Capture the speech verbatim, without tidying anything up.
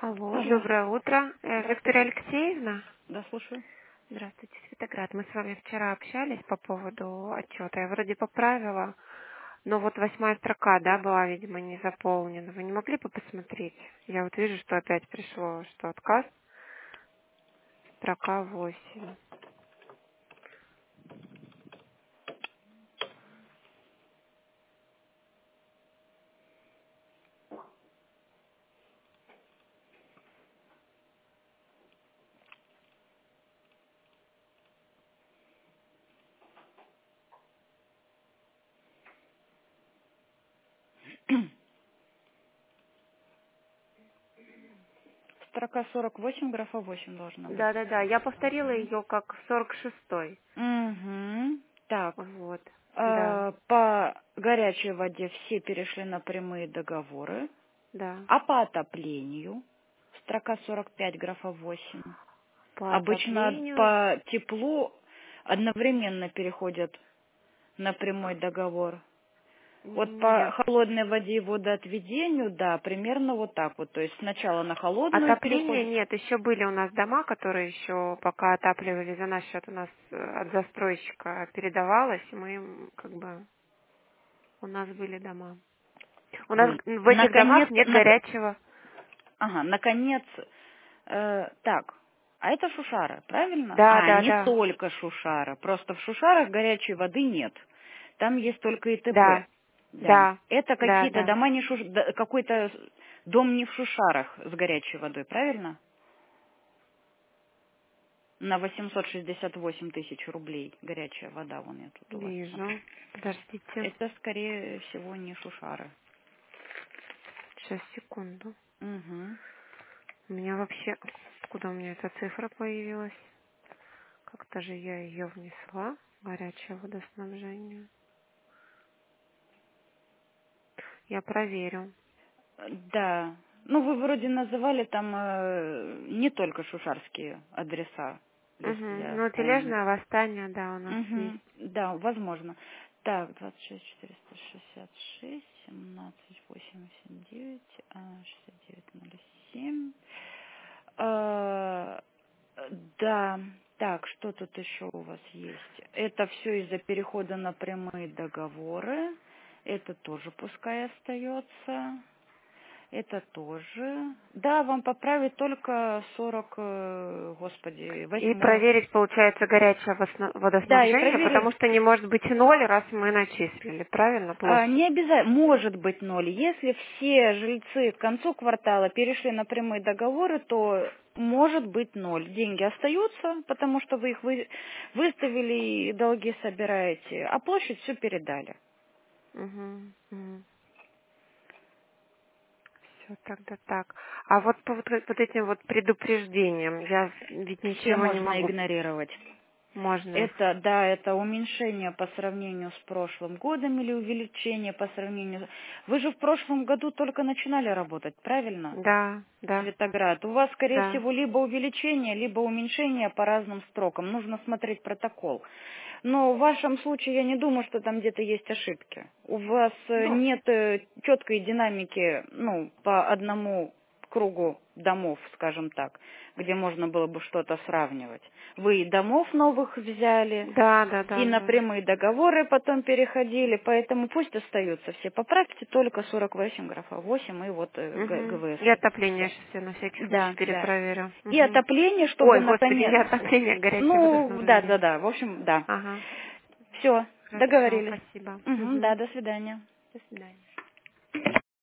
Алло, Алло. доброе утро. Э, Виктория Здравствуйте. Алексеевна? Да, слушаю. Здравствуйте, Светоград. Мы с вами вчера общались по поводу отчета. Я вроде поправила, но вот восьмая строка, да, была, видимо, не заполнена. Вы не могли бы посмотреть? Я вот вижу, что опять пришло, что отказ, строка восемь. Строка сорок восемь, графа восемь должна быть. Да-да-да, я повторила ее как в сорок шестой. Угу. Так. Вот, да, э, По горячей воде все перешли на прямые договоры. да. А по отоплению? Строка сорок пять, графа восемь. По Обычно отоплению. по теплу одновременно переходят на прямой договор. Вот по Нет. холодной воде и водоотведению, да, примерно вот так вот. То есть сначала на холодную Отопления переходит. нет, еще были у нас дома, которые еще пока отапливали за наш счет, у нас э, от застройщика передавалось, и мы м, как бы, у нас были дома. У нас Ой, в этих домах наконец, нет нак- горячего. ага, наконец, э, так, а это Шушара, правильно? Да, А, да, не да, только Шушара, просто в Шушарах горячей воды нет. Там есть только ИТБ, да, да. да, Это да, какие-то да. дома, не Шуш... да, какой-то дом не в Шушарах с горячей водой, правильно? На восемьсот шестьдесят восемь тысяч рублей горячая вода, вон я тут у вас смотрю. Вижу. Подождите. Это, скорее всего, не Шушары. Сейчас, секунду. Угу. У меня вообще... Откуда у меня эта цифра появилась? Как-то же я ее внесла. Горячее водоснабжение. Я проверю. Да. Ну, вы вроде называли там э, не только шушарские адреса, Угу. если я Ну, помню. тележное восстание, да, у нас есть. Угу. Да, возможно. Так, двадцать шесть четыреста шестьдесят шесть, семнадцать восемьдесят девять, а, шестьдесят девять ноль семь. А, да, так, что тут еще у вас есть? Это все из-за перехода на прямые договоры. Это тоже пускай остается. Это тоже. Да, вам поправить только сорок, э, господи, И восьмую. проверить, получается, горячее восно- Да, и водоснабжение, проверить. потому что не может быть и ноль, раз мы начислили, правильно, А, площадь? не обязательно, может быть ноль. Если все жильцы к концу квартала перешли на прямые договоры, то может быть ноль. Деньги остаются, потому что вы их вы- выставили и долги собираете, а площадь все передали. Угу. Все тогда так. А вот по вот, вот этим вот предупреждениям я ведь Все ничего не можно могу. игнорировать. Можно их. Это, да, это уменьшение по сравнению с прошлым годом или увеличение по сравнению... с- Вы же в прошлом году только начинали работать, правильно? Да, да, Светоград. У вас, скорее да. всего, либо увеличение, либо уменьшение по разным строкам. Нужно смотреть протокол. Но в вашем случае я не думаю, что там где-то есть ошибки. У вас э, Ну, нет э, четкой динамики, ну, по одному кругу домов, скажем так, где можно было бы что-то сравнивать. Вы и домов новых взяли, да, да, и да, на да. прямые договоры потом переходили, поэтому пусть остаются все. Поправьте только сорок восемь, графа восемь и вот э, Г- Угу. ГВС. И отопление Все. сейчас я на всякий случай Да, да. перепроверю. И Угу. отопление, чтобы Ой, господи, наконец... не отопление, а горячее Ну, да, да, водоснабжение. да, в общем, да. Ага. Все, Хорошо, договорились. спасибо. Угу, да, Угу. до свидания. До свидания.